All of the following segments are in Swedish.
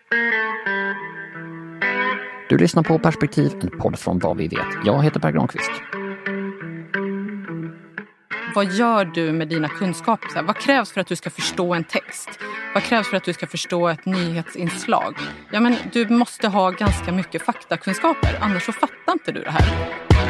Du lyssnar på Perspektiv, en podd från Vad vi vet. Jag heter Per Granqvist. Vad gör du med dina kunskaper? Vad krävs för att du ska förstå en text? Vad krävs för att du ska förstå ett nyhetsinslag? Ja, men du måste ha ganska mycket faktakunskaper, annars så fattar inte du det här.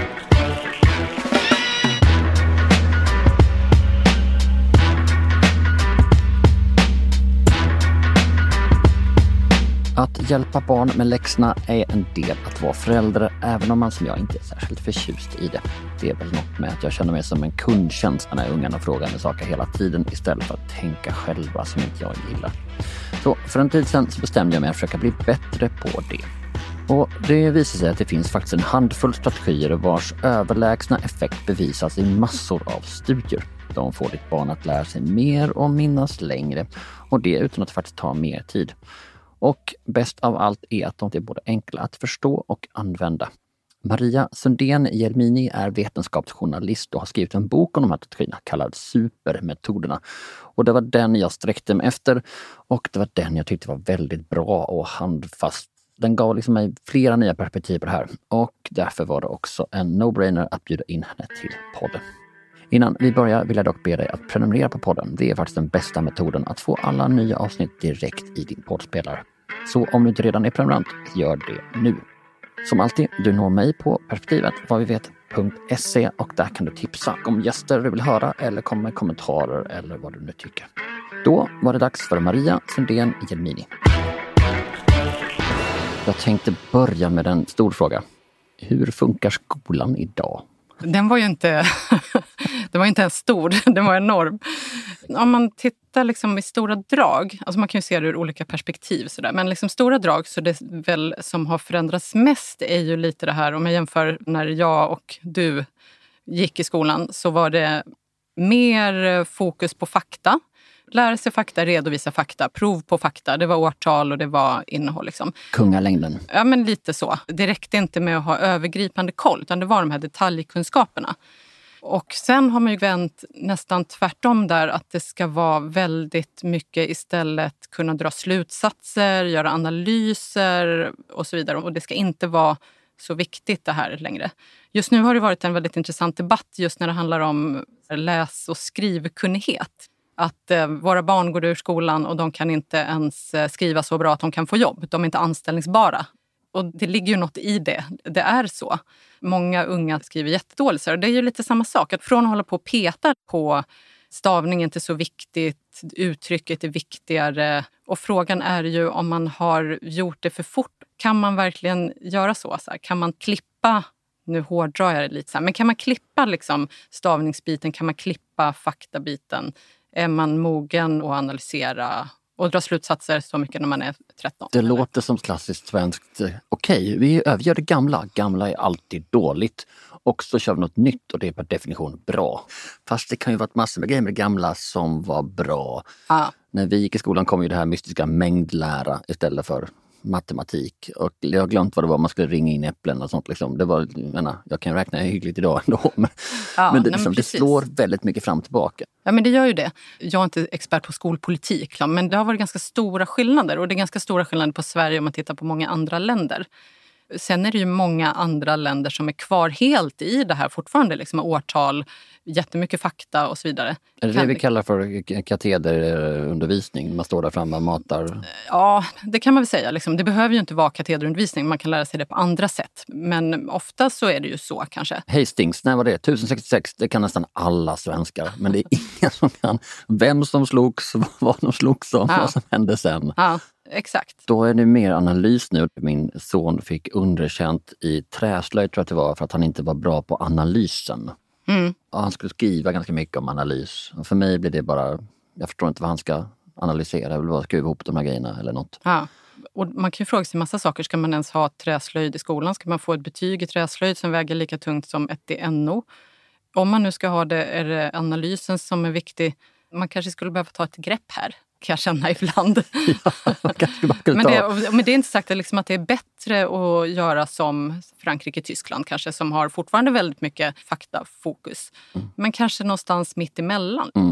Att hjälpa barn med läxorna är en del att vara förälder, även om man som jag inte är särskilt förtjust i det. Det är väl något med att jag känner mig som en kundtjänst när ungarna frågar mig saker hela tiden istället för att tänka själva som inte jag gillar. Så för en tid sedan så bestämde jag mig att försöka bli bättre på det. Och det visar sig att det finns faktiskt en handfull strategier vars överlägsna effekt bevisas i massor av studier. De får ditt barn att lära sig mer och minnas längre, och det utan att faktiskt ta mer tid. Och bäst av allt är att de är både enkla att förstå och använda. Maria Sundén Jelmini är vetenskapsjournalist och har skrivit en bok om de här strategierna kallad Supermetoderna. Och det var den jag sträckte mig efter, och det var den jag tyckte var väldigt bra och handfast. Den gav liksom mig flera nya perspektiv på det här, och därför var det också en no-brainer att bjuda in henne till podden. Innan vi börjar vill jag dock be dig att prenumerera på podden. Det är faktiskt den bästa metoden att få alla nya avsnitt direkt i din poddspelare. Så om du inte redan är prenumerant, gör det nu. Som alltid, du når mig på perspektivet.se, och där kan du tipsa om gäster du vill höra eller komma med kommentarer eller vad du nu tycker. Då var det dags för Maria Sundén Jelmini. Jag tänkte börja med en stor fråga. Hur funkar skolan idag? Den var ju inte, den var inte ens stor, den var enorm. Om man tittar liksom i stora drag, alltså man kan ju se det ur olika perspektiv sådär, men liksom stora drag, så det väl som har förändrats mest är ju lite det här, om jag jämför när jag och du gick i skolan, så var det mer fokus på fakta. Lära sig fakta, redovisa fakta, prov på fakta. Det var årtal och det var innehåll liksom. Kungalängden. Ja, men lite så. Det räckte inte med att ha övergripande koll, utan det var de här detaljkunskaperna. Och sen har man ju vänt nästan tvärtom där, att det ska vara väldigt mycket istället kunna dra slutsatser, göra analyser och så vidare. Och det ska inte vara så viktigt det här längre. Just nu har det varit en väldigt intressant debatt just när det handlar om läs- och skrivkunnighet. Att våra barn går ur skolan och de kan inte ens skriva så bra att de kan få jobb. De är inte anställningsbara. Och det ligger ju något i det. Det är så. Många unga skriver jättedåligt. Och det är ju lite samma sak. Att från att hålla på och peta på stavningen är så viktigt, uttrycket är viktigare. Och frågan är ju om man har gjort det för fort. Kan man verkligen göra så? Kan man klippa, nu hårdrar jag det lite så här, men kan man klippa liksom stavningsbiten? Kan man klippa faktabiten? Är man mogen att analysera och dra slutsatser så mycket när man är 13? Det låter som klassiskt svenskt. Okej, vi övergör det gamla. Gamla är alltid dåligt. Och så kör vi något nytt, och det är per definition bra. Fast det kan ju vara massor med grejer med det gamla som var bra. Ja. När vi gick i skolan kom ju det här mystiska mängdlära istället för matematik. Och jag har glömt vad det var, man skulle ringa in äpplen och sånt. Liksom. Det var, jag kan räkna hyggligt idag ändå. Men det slår väldigt mycket fram och tillbaka. Ja, men det gör ju det. Jag är inte expert på skolpolitik, men det har varit ganska stora skillnader. Och det är ganska stora skillnader på Sverige om man tittar på många andra länder. Sen är det ju många andra länder som är kvar helt i det här fortfarande, liksom årtal, jättemycket fakta och så vidare. Är det vi kallar för katederundervisning? Man står där framme och matar? Ja, det kan man väl säga. Liksom. Det behöver ju inte vara katederundervisning, man kan lära sig det på andra sätt. Men ofta så är det ju så kanske. Hastings, när var det? 1066, det kan nästan alla svenskar. Men det är ingen som kan vem som slogs, vad de slogs om, vad som hände sen. Ja. Exakt. Då är det mer analys nu. Min son fick underkänt i träslöjd, tror jag att det var, för att han inte var bra på analysen. Och han skulle skriva ganska mycket om analys. Och för mig blir det bara, jag förstår inte vad han ska analysera. Jag vill bara skruva ihop de här grejerna eller något. Ja. Och man kan ju fråga sig en massa saker. Ska man ens ha träslöjd i skolan? Ska man få ett betyg i träslöjd som väger lika tungt som ett i NO? Om man nu ska ha det, är det analysen som är viktig. Man kanske skulle behöva ta ett grepp här, kan jag känna ibland. Men det är inte sagt liksom att det är bättre att göra som Frankrike, Tyskland kanske, som har fortfarande väldigt mycket faktafokus. Men kanske någonstans mitt emellan.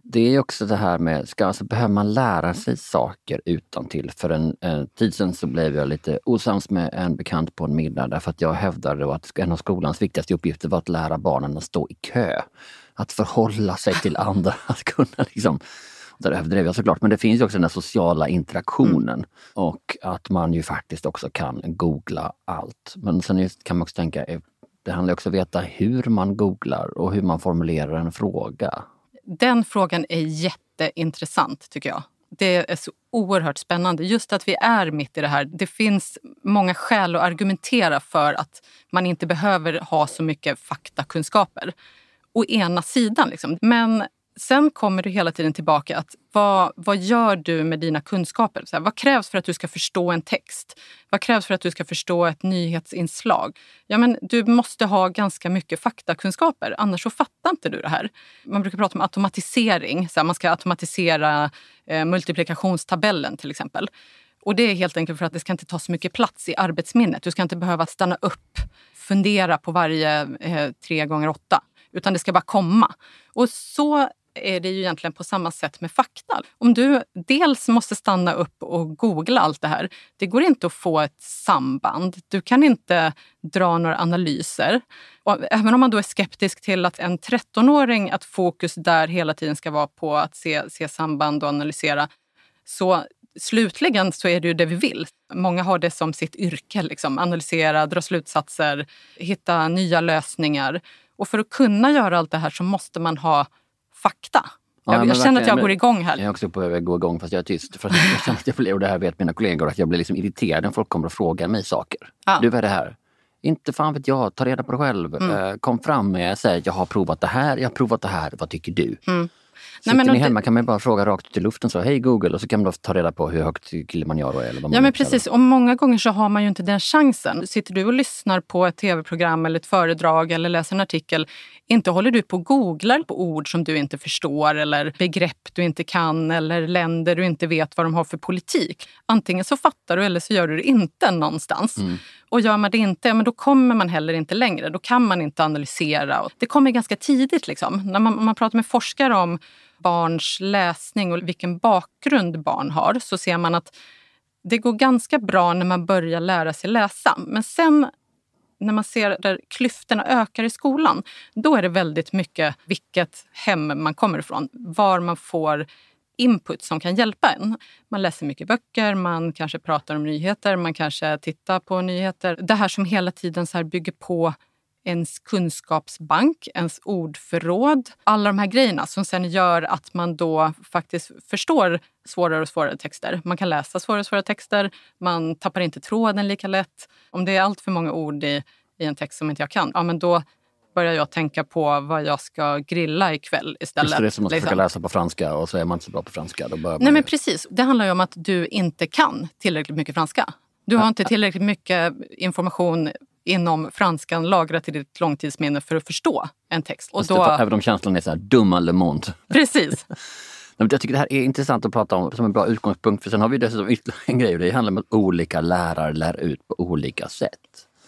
Det är också det här med, behöver man lära sig saker utantill? För en tid sedan så blev jag lite osams med en bekant på en middag därför att jag hävdade då att en av skolans viktigaste uppgifter var att lära barnen att stå i kö. Att förhålla sig till andra, att kunna liksom... Där överdrev jag såklart, men det finns ju också den här sociala interaktionen och att man ju faktiskt också kan googla allt. Men sen kan man också tänka, det handlar också om att veta hur man googlar och hur man formulerar en fråga. Den frågan är jätteintressant tycker jag. Det är så oerhört spännande. Just att vi är mitt i det här. Det finns många skäl att argumentera för att man inte behöver ha så mycket faktakunskaper. Å ena sidan liksom. Men sen kommer du hela tiden tillbaka att vad gör du med dina kunskaper? Så här, vad krävs för att du ska förstå en text? Vad krävs för att du ska förstå ett nyhetsinslag? Ja, men du måste ha ganska mycket faktakunskaper, annars så fattar inte du det här. Man brukar prata om automatisering. Så här, man ska automatisera multiplikationstabellen till exempel. Och det är helt enkelt för att det ska inte ta så mycket plats i arbetsminnet. Du ska inte behöva stanna upp, fundera på varje 3x8. Utan det ska bara komma. Och så är det ju egentligen på samma sätt med fakta. Om du dels måste stanna upp och googla allt det här, det går inte att få ett samband. Du kan inte dra några analyser. Och även om man då är skeptisk till att en 13-åring, att fokus där hela tiden ska vara på att se samband och analysera, så slutligen så är det ju det vi vill. Många har det som sitt yrke, liksom. Analysera, dra slutsatser, hitta nya lösningar. Och för att kunna göra allt det här så måste man ha fakta. Jag känner att jag går igång här. Jag är också på att gå igång fast jag är tyst. För att jag känner att jag blir, och det här vet mina kollegor, att jag blir liksom irriterad när folk kommer och frågar mig saker. Ja. Du, vad är det här? Inte fan vet jag, ta reda på det själv. Kom fram med, säg jag har provat det här, vad tycker du? Sitter ni hemma kan man bara fråga rakt ut i luften så, hej Google, och så kan man då ta reda på hur högt Kilimanjaro är. Eller vad man men precis, och många gånger så har man ju inte den chansen. Sitter du och lyssnar på ett tv-program eller ett föredrag eller läser en artikel, inte håller du på och googlar på ord som du inte förstår eller begrepp du inte kan eller länder du inte vet vad de har för politik. Antingen så fattar du eller så gör du det inte någonstans. Och gör man det inte, men då kommer man heller inte längre. Då kan man inte analysera. Det kommer ganska tidigt liksom. När man pratar med forskare om barns läsning och vilken bakgrund barn har, så ser man att det går ganska bra när man börjar lära sig läsa. Men sen när man ser där klyftorna ökar i skolan, då är det väldigt mycket vilket hem man kommer ifrån. Var man får input som kan hjälpa en. Man läser mycket böcker, man kanske pratar om nyheter, man kanske tittar på nyheter. Det här som hela tiden så här bygger på ens kunskapsbank, ens ordförråd. Alla de här grejerna som sen gör att man då faktiskt förstår svårare och svårare texter. Man kan läsa svårare och svårare texter, man tappar inte tråden lika lätt. Om det är allt för många ord i en text som inte jag kan, ja men då börjar jag tänka på vad jag ska grilla ikväll istället. Just det är som att försöka läsa på franska och så är man inte så bra på franska. Då Nej men precis, det handlar ju om att du inte kan tillräckligt mycket franska. Du har inte tillräckligt mycket information inom franskan lagrat i ditt långtidsminne för att förstå en text. Och då... Även om känslan är så här dumma le monde. Precis. Jag tycker det här är intressant att prata om som en bra utgångspunkt. För sen har vi dessutom ytterligare en grej. Det handlar om att olika lärare lär ut på olika sätt.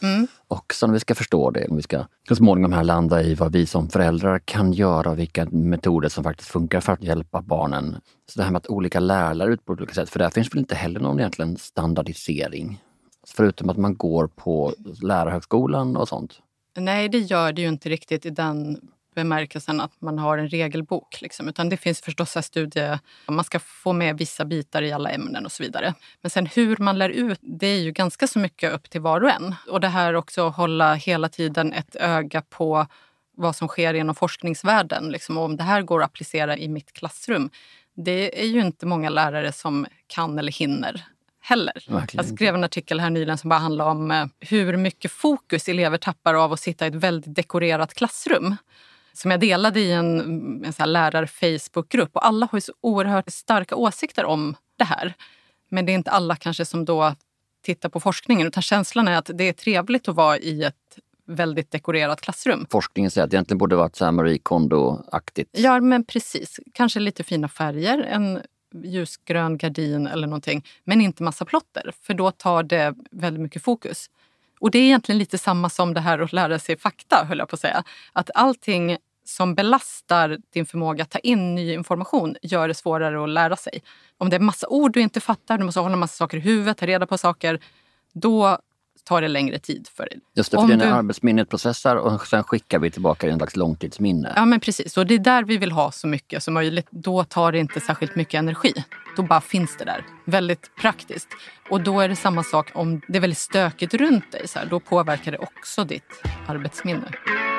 Och så när vi ska förstå det, om vi ska så småningom här landa i vad vi som föräldrar kan göra och vilka metoder som faktiskt funkar för att hjälpa barnen. Så det här med att olika lärare lär ut på olika sätt. För där finns väl inte heller någon egentligen standardisering. Förutom att man går på lärarhögskolan och sånt. Nej, det gör det ju inte riktigt i den bemärkelsen att man har en regelbok. Liksom. Utan det finns förstås en studie, man ska få med vissa bitar i alla ämnen och så vidare. Men sen hur man lär ut, det är ju ganska så mycket upp till var och en. Och det här också att hålla hela tiden ett öga på vad som sker inom forskningsvärlden. Liksom. Och om det här går att applicera i mitt klassrum, det är ju inte många lärare som kan eller hinner heller. Verkligen. Jag skrev en artikel här nyligen som bara handlar om hur mycket fokus elever tappar av att sitta i ett väldigt dekorerat klassrum. Som jag delade i en så här lärar-Facebook-grupp. Och alla har ju så oerhört starka åsikter om det här. Men det är inte alla kanske som då tittar på forskningen. Utan känslan är att det är trevligt att vara i ett väldigt dekorerat klassrum. Forskningen säger att det egentligen borde vara så här Marie Kondo-aktigt. Ja, men precis. Kanske lite fina färger. En ljusgrön gardin eller någonting. Men inte massa plotter. För då tar det väldigt mycket fokus. Och det är egentligen lite samma som det här att lära sig fakta, höll jag på att säga. Att allting som belastar din förmåga att ta in ny information gör det svårare att lära sig. Om det är massa ord du inte fattar, du måste hålla massa saker i huvudet, ta reda på saker, då tar det längre tid för dig. Just det, för det är arbetsminnet processar och sen skickar vi tillbaka i en slags långtidsminne. Ja, men precis. Och det är där vi vill ha så mycket som möjligt. Då tar det inte särskilt mycket energi. Då bara finns det där. Väldigt praktiskt. Och då är det samma sak om det är väldigt stökigt runt dig. Så här, då påverkar det också ditt arbetsminne.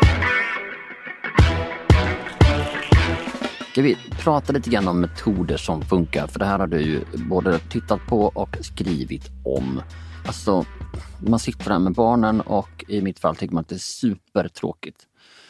Ska vi prata lite grann om metoder som funkar? För det här har du ju både tittat på och skrivit om. Alltså, man sitter där med barnen och i mitt fall tycker man att det är supertråkigt.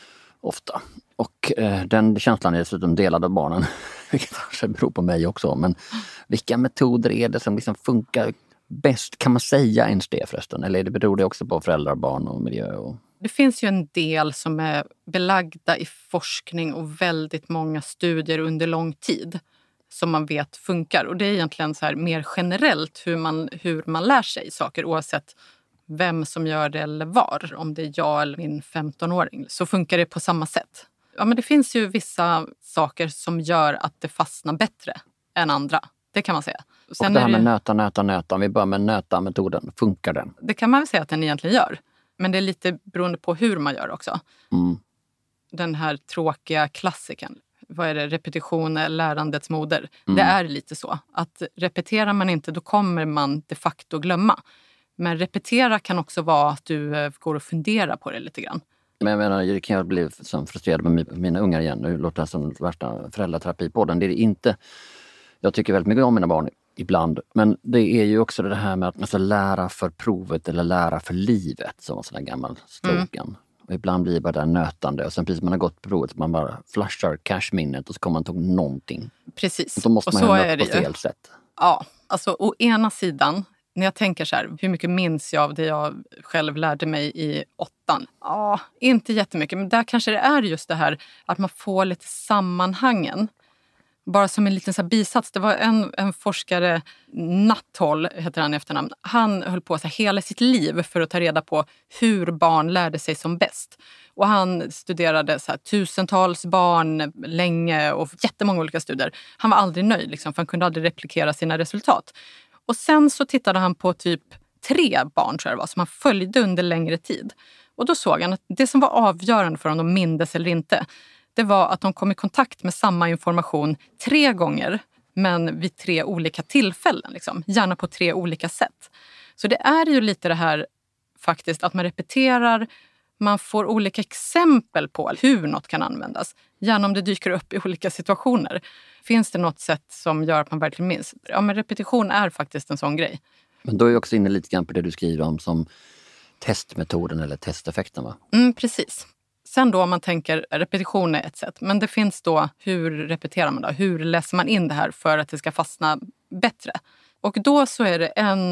Ofta. Och den känslan är dessutom delad av barnen. Vilket kanske beror på mig också. Men vilka metoder är det som liksom funkar bäst? Kan man säga ens det förresten? Eller beror det också på föräldrar, barn och miljö? Det finns ju en del som är belagda i forskning och väldigt många studier under lång tid som man vet funkar. Och det är egentligen så här mer generellt hur man lär sig saker oavsett vem som gör det eller var. Om det är jag eller min 15-åring så funkar det på samma sätt. Ja, men det finns ju vissa saker som gör att det fastnar bättre än andra. Det kan man säga. Sen och det här med nöta. Om vi börjar med nöta-metoden. Funkar den? Det kan man väl säga att den egentligen gör. Men det är lite beroende på hur man gör också. Mm. Den här tråkiga klassiken. Vad är det? Repetition är lärandets moder. Mm. Det är lite så. Att repeterar man inte då kommer man de facto glömma. Men repetera kan också vara att du går och funderar på det lite grann. Men jag menar, jag kan bli som frustrerad med mina ungar igen. Nu låter det som värsta föräldraterapi på den. Det är det inte. Jag tycker väldigt mycket om mina barn ibland. Men det är ju också det här med att man ska lära för provet eller lära för livet. Som en sån här gammal slogan. Mm. Och ibland blir det bara där nötande. Och sen precis man har gått provet man bara flashar cashminnet och så kommer man ta någonting. Precis. Och då måste man göra på fel sätt. Ja, alltså å ena sidan. När jag tänker så här, hur mycket minns jag av det jag själv lärde mig i 8:an? Ja, inte jättemycket. Men där kanske det är just det här att man får lite sammanhangen. Bara som en liten så här bisats. Det var en forskare, Nuttall heter han i efternamn. Han höll på så här hela sitt liv för att ta reda på hur barn lärde sig som bäst. Och han studerade så här tusentals barn länge och jättemånga olika studier. Han var aldrig nöjd liksom, för han kunde aldrig replikera sina resultat. Och sen så tittade han på typ 3 barn tror jag det var, som han följde under längre tid. Och då såg han att det som var avgörande för om de mindes eller inte, det var att de kom i kontakt med samma information 3 gånger, men vid 3 olika tillfällen. Liksom. Gärna på 3 olika sätt. Så det är ju lite det här faktiskt att man repeterar, man får olika exempel på hur något kan användas. Gärna om det dyker upp i olika situationer. Finns det något sätt som gör att man verkligen minns? Ja, men repetition är faktiskt en sån grej. Men då är jag också inne lite grann på det du skriver om som testmetoden eller testeffekten, va? Precis. Sen då om man tänker repetition är ett sätt. Men det finns då hur repeterar man då? Hur läser man in det här för att det ska fastna bättre? Och då så är det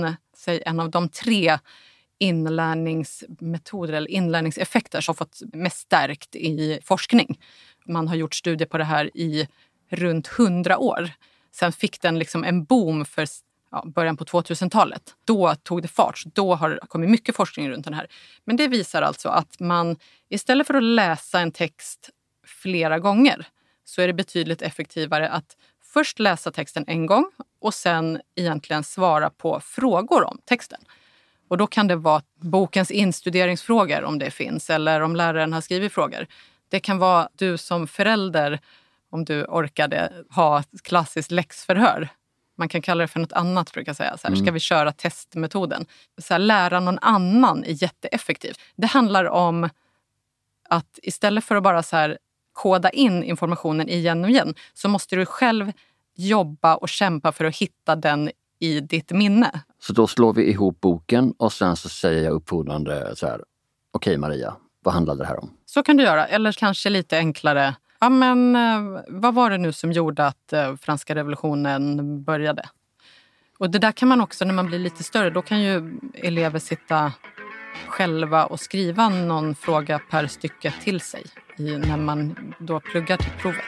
en av de 3 inlärningsmetoder eller inlärningseffekter som fått mest stärkt i forskning. Man har gjort studier på det här i runt 100 år. Sen fick den liksom en boom för början på 2000-talet. Då tog det fart. Då har det kommit mycket forskning runt den här. Men det visar alltså att man istället för att läsa en text flera gånger så är det betydligt effektivare att först läsa texten en gång och sen egentligen svara på frågor om texten. Och då kan det vara bokens instuderingsfrågor om det finns eller om läraren har skrivit frågor. Det kan vara du som förälder, om du orkade ha ett klassiskt läxförhör. Man kan kalla det för något annat, brukar jag säga. Så här, ska vi köra testmetoden? Så här, lära någon annan är jätteeffektivt. Det handlar om att istället för att bara så här, koda in informationen igen och igen så måste du själv jobba och kämpa för att hitta den i ditt minne. Så då slår vi ihop boken och sen så säger jag uppfordrande så här: okej Maria, vad handlade det här om? Så kan du göra, eller kanske lite enklare. Ja, men vad var det nu som gjorde att franska revolutionen började? Och det där kan man också, när man blir lite större, då kan ju elever sitta själva och skriva någon fråga per stycke till sig när man då pluggar till provet.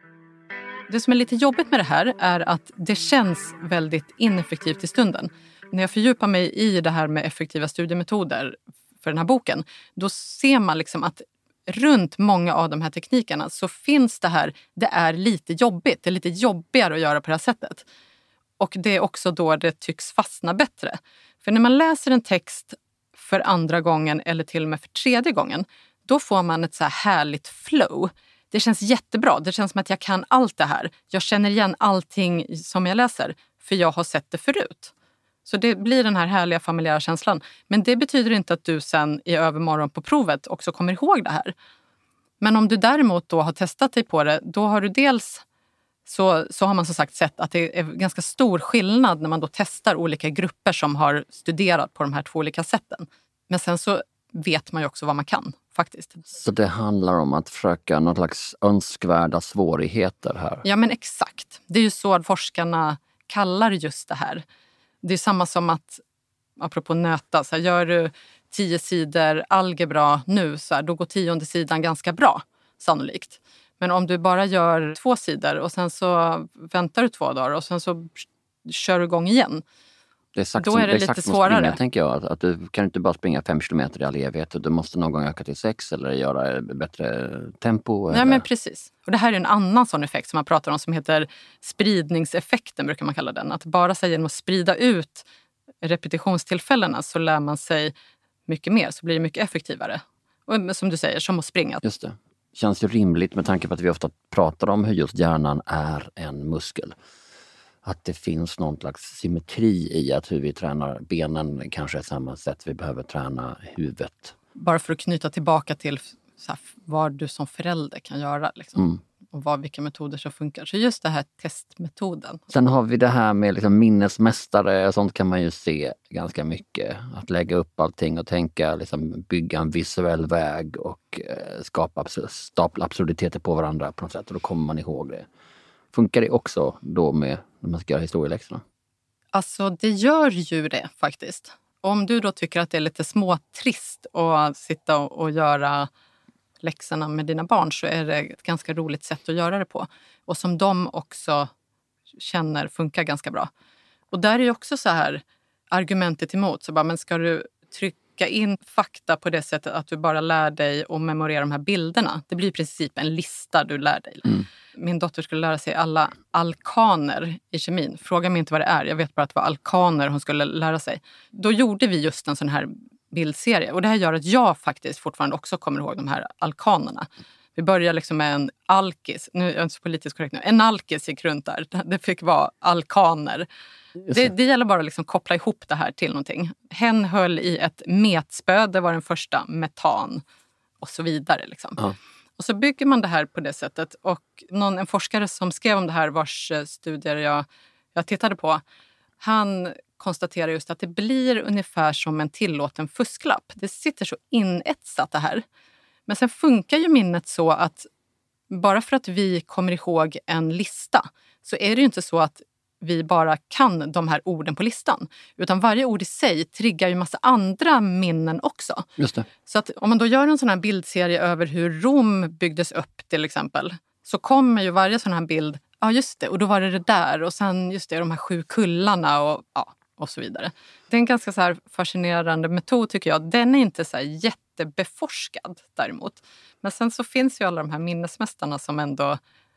Det som är lite jobbigt med det här är att det känns väldigt ineffektivt i stunden. när jag fördjupar mig i det här med effektiva studiemetoder för den här boken, då ser man liksom att runt många av de här teknikerna så finns det här, det är lite jobbigt, det är lite jobbigare att göra på det här sättet. Och det är också då det tycks fastna bättre. För när man läser en text för andra gången eller till och med för tredje gången, då får man ett så här härligt flow. Det känns jättebra, det känns som att jag kan allt det här. Jag känner igen allting som jag läser, för jag har sett det förut. Så det blir den här härliga familjära känslan. Men det betyder inte att du sen i övermorgon på provet också kommer ihåg det här. Men om du däremot då har testat dig på det, då har du dels så har man som sagt sett att det är ganska stor skillnad när man då testar olika grupper som har studerat på de här två olika sätten. Men sen så vet man ju också vad man kan faktiskt. Så det handlar om att försöka någon slags önskvärda svårigheter här? Ja, men exakt. Det är ju så att forskarna kallar just det här. Det är samma som att, apropå nöta, så här, gör du 10 sidor algebra nu, så här, då går 10:e sidan ganska bra, sannolikt. Men om du bara gör 2 sidor och sen så väntar du 2 dagar och sen så kör du igång igen. Det är exakt då som, är det lite svårare. Springa, tänker jag. Att du kan inte bara springa 5 kilometer i all evighet. Du måste någon gång öka till 6 eller göra bättre tempo. Ja, eller... men precis. Och det här är en annan sån effekt som man pratar om som heter spridningseffekten, brukar man kalla den. Att bara så genom att sprida ut repetitionstillfällena så lär man sig mycket mer, så blir det mycket effektivare. Och som du säger, som att springa. Just det. Känns ju rimligt med tanke på att vi ofta pratar om hur just hjärnan är en muskel. Att det finns någon slags symmetri i att hur vi tränar benen kanske är samma sätt vi behöver träna huvudet. Bara för att knyta tillbaka till så här, vad du som förälder kan göra. Liksom. Och vilka metoder som funkar. Så just det här testmetoden. Sen har vi det här med liksom minnesmästare. Sånt kan man ju se ganska mycket. Att lägga upp allting och tänka, liksom, bygga en visuell väg och stapla absurditeter på varandra på något sätt. Och då kommer man ihåg det. Funkar det också då med när man ska göra historieläxorna? Alltså det gör ju det faktiskt. Om du då tycker att det är lite småtrist att sitta och göra läxorna med dina barn, så är det ett ganska roligt sätt att göra det på. Och som de också känner funkar ganska bra. Och där är ju också så här argumentet emot. Så bara, men ska du trycka in fakta på det sättet att du bara lär dig att memorera de här bilderna? Det blir i princip en lista du lär dig. Min dotter skulle lära sig alla alkaner i kemin. Fråga mig inte vad det är. Jag vet bara att det var alkaner hon skulle lära sig. Då gjorde vi just en sån här bildserie. Och det här gör att jag faktiskt fortfarande också kommer ihåg de här alkanerna. Vi börjar liksom med en alkis. Nu är jag inte så politiskt korrekt nu. En alkis gick runt där. Det fick vara alkaner. Det gäller bara att liksom koppla ihop det här till någonting. Hen höll i ett metspö. Det var den första, metan. Och så vidare liksom. Ja. Och så bygger man det här på det sättet. Och en forskare som skrev om det här, vars studier jag tittade på, han konstaterar just att det blir ungefär som en tillåten fusklapp. Det sitter så inetsat det här. Men sen funkar ju minnet så att bara för att vi kommer ihåg en lista så är det ju inte så att vi bara kan de här orden på listan. Utan varje ord i sig triggar ju massa andra minnen också. Just det. Så att om man då gör en sån här bildserie över hur Rom byggdes upp till exempel, så kommer ju varje sån här bild, ja just det, och då var det där och sen just det, de här 7 kullarna och så vidare. Det är en ganska så här fascinerande metod tycker jag. Den är inte så här jättebeforskad däremot. Men sen så finns ju alla de här minnesmästarna som ändå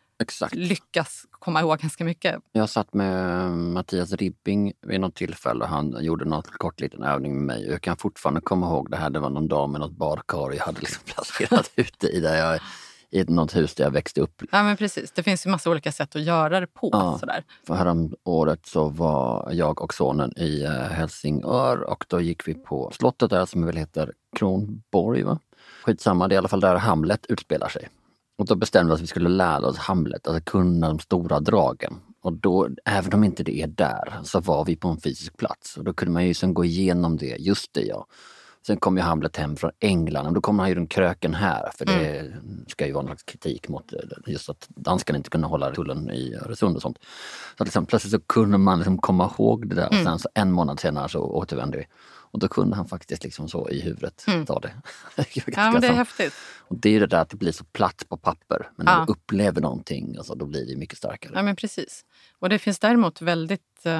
lyckas komma ihåg ganska mycket. Jag satt med Mattias Ribbing vid något tillfälle och han gjorde något kort liten övning med mig. Jag kan fortfarande komma ihåg det här. Det var någon dag med något badkar jag hade liksom placerat ute i något hus där jag växte upp. Ja men precis, det finns ju massa olika sätt att göra det på. Ja, sådär. För härom året så var jag och sonen i Helsingör och då gick vi på slottet där som väl heter Kronborg va? Skitsamma, det är i alla fall där Hamlet utspelar sig. Och då bestämde vi att vi skulle lära oss Hamlet, alltså kunna de stora dragen. Och då, även om inte det är där, så var vi på en fysisk plats. Och då kunde man ju sen gå igenom det, just det ja. Sen kom ju Hamlet hem från England och då kom han ju runt kröken här. För det ska ju vara någon kritik mot just att danskarna inte kunde hålla tullen i Öresund och sånt. Så att liksom, plötsligt så kunde man liksom komma ihåg det där. Och sen så en månad senare så återvände vi. Och då kunde han faktiskt liksom så i huvudet ta det. Ja, men det är häftigt. Och det är det där att det blir så platt på papper. Men när du upplever någonting, alltså, då blir det mycket starkare. Ja, men precis. Och det finns däremot väldigt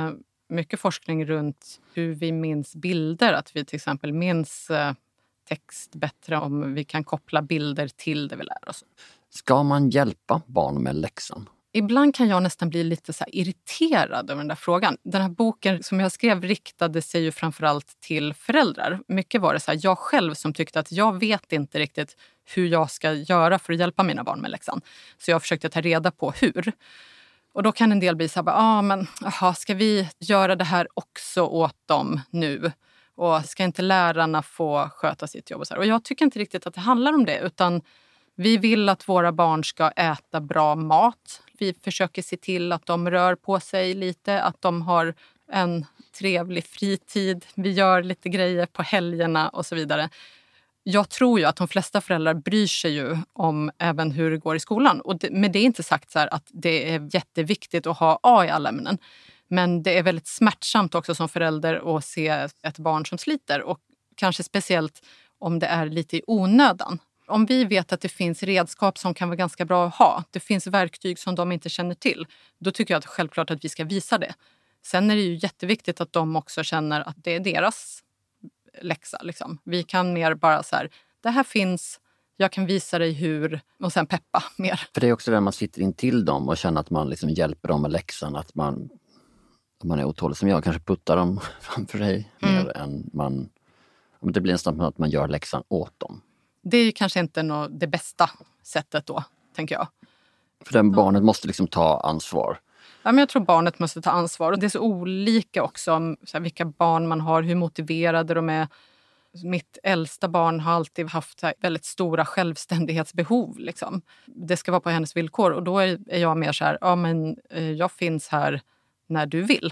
mycket forskning runt hur vi minns bilder. Att vi till exempel minns text bättre om vi kan koppla bilder till det vi lär oss. Ska man hjälpa barn med läxan? Ibland kan jag nästan bli lite så här irriterad över den där frågan. Den här boken som jag skrev riktade sig ju framförallt till föräldrar. Mycket var det så här, jag själv som tyckte att jag vet inte riktigt hur jag ska göra för att hjälpa mina barn med läxan. Så jag försökte ta reda på hur. Och då kan en del bli så här, ska vi göra det här också åt dem nu? Och ska inte lärarna få sköta sitt jobb? Och jag tycker inte riktigt att det handlar om det, utan vi vill att våra barn ska äta bra mat. Vi försöker se till att de rör på sig lite, att de har en trevlig fritid. Vi gör lite grejer på helgerna och så vidare. Jag tror ju att de flesta föräldrar bryr sig ju om även hur det går i skolan. Och med det är inte sagt så här att det är jätteviktigt att ha A i alla ämnen. Men det är väldigt smärtsamt också som förälder att se ett barn som sliter. Och kanske speciellt om det är lite i onödan. Om vi vet att det finns redskap som kan vara ganska bra att ha, det finns verktyg som de inte känner till, då tycker jag att självklart att vi ska visa det. Sen är det ju jätteviktigt att de också känner att det är deras läxa. Liksom. Vi kan mer bara så här, det här finns, jag kan visa dig hur, och sen peppa mer. För det är också där man sitter in till dem och känner att man liksom hjälper dem med läxan, att man är otålig som jag, kanske puttar dem framför dig mer än man, det blir nästan att man gör läxan åt dem. Det är ju kanske inte det bästa sättet då, tänker jag. För den barnet måste liksom ta ansvar. Ja, men jag tror barnet måste ta ansvar. Och det är så olika också om så här, vilka barn man har, hur motiverade de är. Mitt äldsta barn har alltid haft så här, väldigt stora självständighetsbehov. Liksom. Det ska vara på hennes villkor. Och då är jag mer så här, jag finns här när du vill.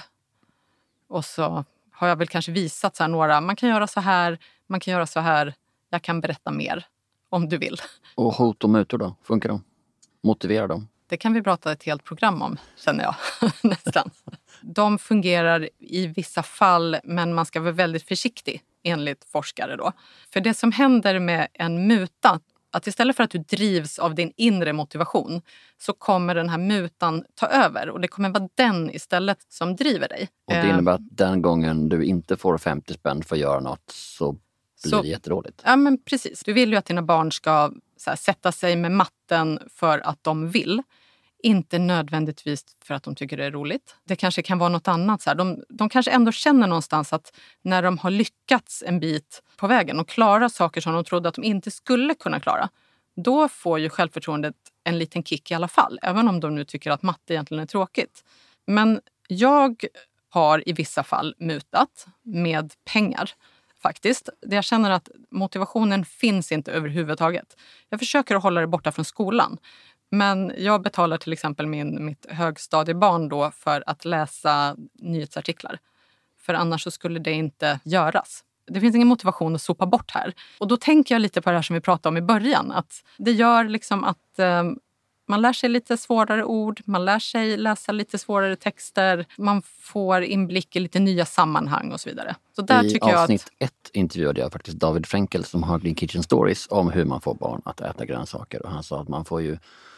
Och så har jag väl kanske visat så här, några, man kan göra så här, man kan göra så här. Jag kan berätta mer om du vill. Och hot och mutor då? Funkar de? Motiverar de? Det kan vi prata ett helt program om, känner jag. Nästan. De fungerar i vissa fall, men man ska vara väldigt försiktig enligt forskare då. För det som händer med en muta, att istället för att du drivs av din inre motivation så kommer den här mutan ta över. Och det kommer vara den istället som driver dig. Och det innebär att den gången du inte får 50 spänn för att göra något så blir det jätteroligt. Ja, men precis. Du vill ju att dina barn ska så här, sätta sig med matten för att de vill. Inte nödvändigtvis för att de tycker det är roligt. Det kanske kan vara något annat. Så här. De kanske ändå känner någonstans att när de har lyckats en bit på vägen och klarar saker som de trodde att de inte skulle kunna klara, då får ju självförtroendet en liten kick i alla fall. Även om de nu tycker att matte egentligen är tråkigt. Men jag har i vissa fall mutat med pengar. Faktiskt. Jag känner att motivationen finns inte överhuvudtaget. Jag försöker att hålla det borta från skolan. Men jag betalar till exempel mitt högstadiebarn då för att läsa nyhetsartiklar. För annars så skulle det inte göras. Det finns ingen motivation att sopa bort här. Och då tänker jag lite på det här som vi pratade om i början. Att det gör liksom att man lär sig lite svårare ord, man lär sig läsa lite svårare texter, man får inblick i lite nya sammanhang och så vidare. Så där tycker jag avsnitt 1 intervjuade jag faktiskt David Frenkel som har Green Kitchen Stories om hur man får barn att äta grönsaker. Och han sa att man får ju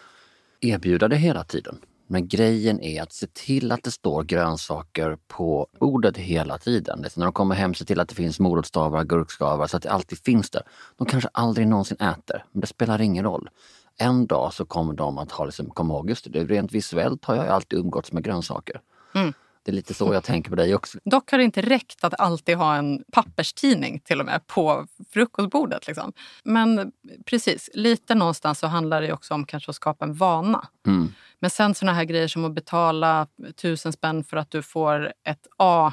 erbjuda det hela tiden. Men grejen är att se till att det står grönsaker på bordet hela tiden. När de kommer hem, se till att det finns morotsstavar, gurkskavar så att det alltid finns där. De kanske aldrig någonsin äter, men det spelar ingen roll. En dag så kommer de att ha komma ihåg, just det, rent visuellt har jag alltid umgåtts med grönsaker. Mm. Det är lite så jag tänker på dig också. Dock har det inte räckt att alltid ha en papperstidning till och med på frukostbordet. Liksom. Men precis, lite någonstans så handlar det också om kanske att skapa en vana. Mm. Men sen såna här grejer som att betala 1000 spänn för att du får ett A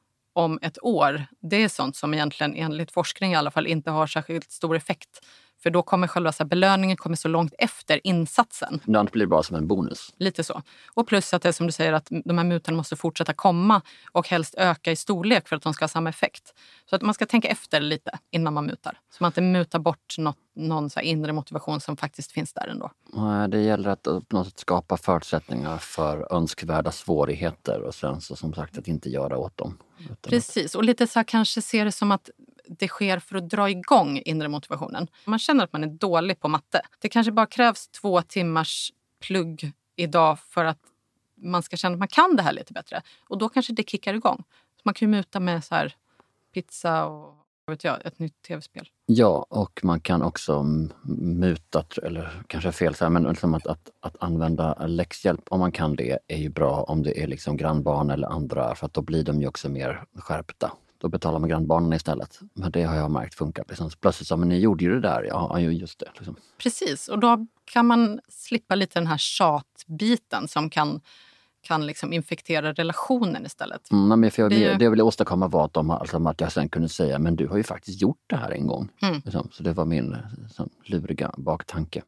om ett år. Det är sånt som egentligen enligt forskning i alla fall inte har särskilt stor effekt. För då kommer själva belöningen kommer så långt efter insatsen. Det blir bara som en bonus. Lite så. Och plus att det är som du säger att de här mutorna måste fortsätta komma och helst öka i storlek för att de ska ha samma effekt. Så att man ska tänka efter lite innan man mutar. Så man inte mutar bort någon så här inre motivation som faktiskt finns där ändå. Det gäller att på något sätt skapa förutsättningar för önskvärda svårigheter och sen så som sagt att inte göra åt dem. Precis, och lite så här, kanske se det som att det sker för att dra igång inre motivationen. Man känner att man är dålig på matte. Det kanske bara krävs 2 timmars plugg idag för att man ska känna att man kan det här lite bättre. Och då kanske det kickar igång. Så man kan ju muta med så här pizza och ett nytt tv-spel. Ja, och man kan också muta, eller kanske fel så här, men liksom att använda läxhjälp om man kan det är ju bra om det är liksom grannbarn eller andra, för att då blir de ju också mer skärpta. Då betalar man grannbarnen istället. Men det har jag märkt funkar. Liksom. Plötsligt så, men ni gjorde ju det där. Ja, just det. Liksom. Precis, och då kan man slippa lite den här tjatbiten som kan liksom infektera relationen istället. Men för det jag ville åstadkomma var att jag sen kunde säga, men du har ju faktiskt gjort det här en gång. Liksom. Så det var min luriga baktanke.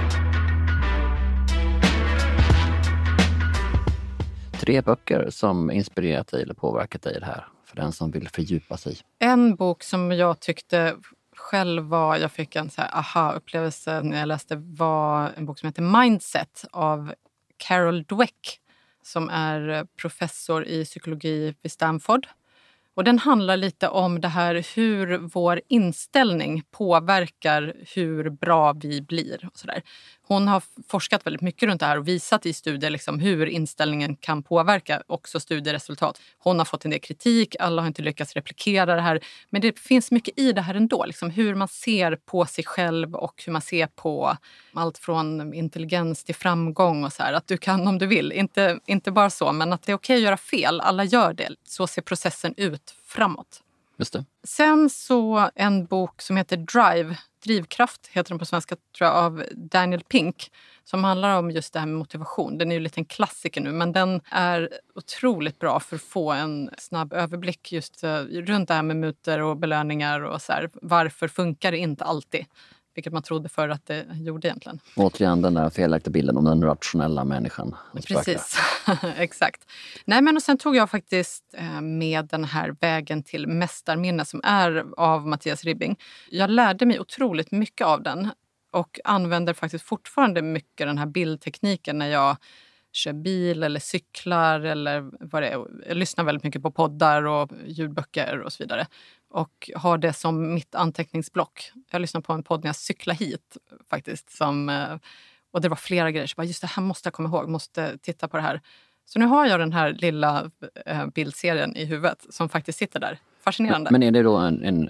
3 böcker som inspirerat dig eller påverkat dig det här, för den som vill fördjupa sig. En bok som jag tyckte själv jag fick en så här aha-upplevelse när jag läste, var en bok som heter Mindset av Carol Dweck, som är professor i psykologi vid Stanford. Och den handlar lite om det här hur vår inställning påverkar hur bra vi blir. Och så där. Hon har forskat väldigt mycket runt det här och visat i studier liksom hur inställningen kan påverka också studieresultat. Hon har fått en del kritik, alla har inte lyckats replikera det här. Men det finns mycket i det här ändå. Liksom hur man ser på sig själv och hur man ser på allt från intelligens till framgång och så här. Att du kan om du vill. Inte bara så, men att det är okej att göra fel. Alla gör det. Så ser processen ut framåt. Just det. Sen så en bok som heter Drive, Drivkraft heter den på svenska tror jag, av Daniel Pink, som handlar om just det här med motivation. Den är ju lite en klassiker nu, men den är otroligt bra för att få en snabb överblick just runt det här med mutor och belöningar och så här. Varför funkar det inte alltid? Vilket man trodde för att det gjorde egentligen. Återigen den där felaktiga bilden om den rationella människan. Precis, exakt. Nej, men och sen tog jag faktiskt med den här Vägen till mästarminne som är av Mattias Ribbing. Jag lärde mig otroligt mycket av den och använder faktiskt fortfarande mycket den här bildtekniken när jag kör bil eller cyklar eller vad det är. Jag lyssnar väldigt mycket på poddar och ljudböcker och så vidare. Och har det som mitt anteckningsblock. Jag lyssnar på en podd när jag cyklar hit faktiskt. Och det var flera grejer. Så bara, just det här måste jag komma ihåg. Måste titta på det här. Så nu har jag den här lilla bildserien i huvudet som faktiskt sitter där. Fascinerande. Men är det då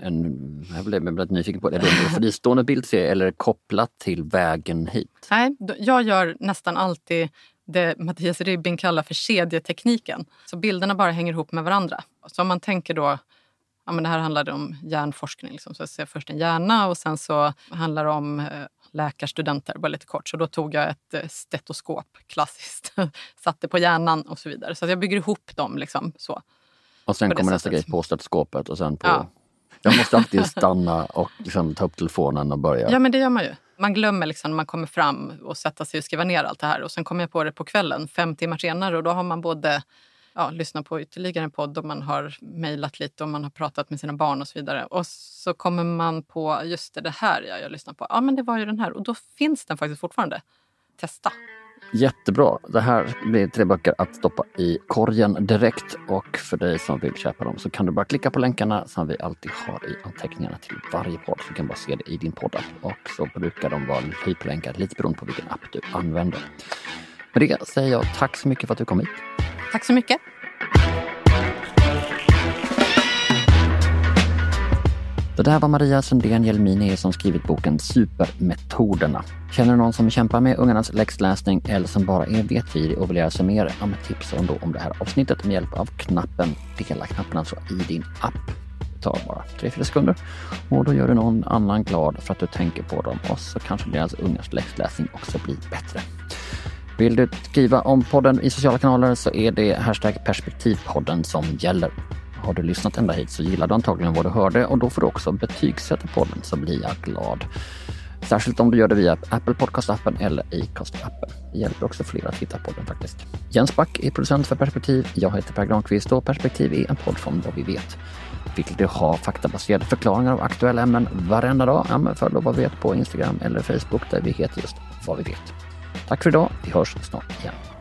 jag blev väldigt nyfiken på det. Är det en fristående bildserie eller kopplat till vägen hit? Nej, jag gör nästan alltid det Mattias Ribbing kallar för kedjetekniken. Så bilderna bara hänger ihop med varandra. Så om man tänker då, ja men det här handlade om hjärnforskning. Liksom. Så jag ser först en hjärna och sen så handlar det om läkarstudenter, bara lite kort. Så då tog jag ett stetoskop, klassiskt, satte på hjärnan och så vidare. Så att jag bygger ihop dem liksom så. Och sen kommer nästa grej på stetoskopet och sen på... Ja. Jag måste alltid stanna och liksom ta upp telefonen och börja. Ja, men det gör man ju. Man glömmer liksom när man kommer fram och sätta sig och skriva ner allt det här. Och sen kommer jag på det på kvällen, 5 timmar senare. Och då har man både lyssnat på ytterligare en podd och man har mejlat lite och man har pratat med sina barn och så vidare. Och så kommer man på, just det här jag lyssnar på. Ja, men det var ju den här. Och då finns den faktiskt fortfarande. Testa. Jättebra. Det här blir 3 böcker att stoppa i korgen direkt, och för dig som vill köpa dem så kan du bara klicka på länkarna som vi alltid har i anteckningarna till varje podd, så du kan bara se det i din poddapp, och så brukar de vara hyperlänkade lite beroende på vilken app du använder. Med det säger jag tack så mycket för att du kom hit. Tack så mycket. Det där var Maria Sundén Jelmini som skrivit boken Supermetoderna. Känner du någon som kämpar med ungarnas läxläsning eller som bara är vetgirig och vill lära sig mer? Ja, men tipsa ändå om det här avsnittet med hjälp av knappen. Dela-knappen alltså i din app. Det tar bara 3-4 sekunder och då gör du någon annan glad för att du tänker på dem, och så kanske deras ungars läxläsning också blir bättre. Vill du skriva om podden i sociala kanaler så är det #perspektivpodden som gäller. Har du lyssnat ända hit så gillar du antagligen vad du hörde, och då får du också betygsätta podden, så blir jag glad. Särskilt om du gör det via Apple Podcast-appen eller Acast-appen. Det hjälper också fler att hitta podden faktiskt. Jens Back är producent för Perspektiv. Jag heter Per Granqvist och Perspektiv är en podd från Vad vi vet. Vill du ha faktabaserade förklaringar av aktuella ämnen varenda dag? Ja, men följ Vad vi vet på Instagram eller Facebook där vi heter just Vad vi vet. Tack för idag. Vi hörs snart igen.